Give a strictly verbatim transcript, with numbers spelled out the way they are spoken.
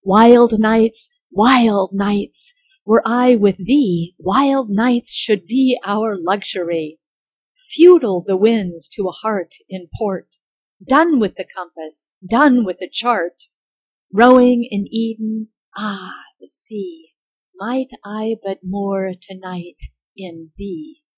Wild nights, wild nights! Were I with thee, wild nights should be our luxury. Feudal the winds to a heart in port, done with the compass, done with the chart. Rowing in Eden, ah, the sea! Might I but moor to night in thee!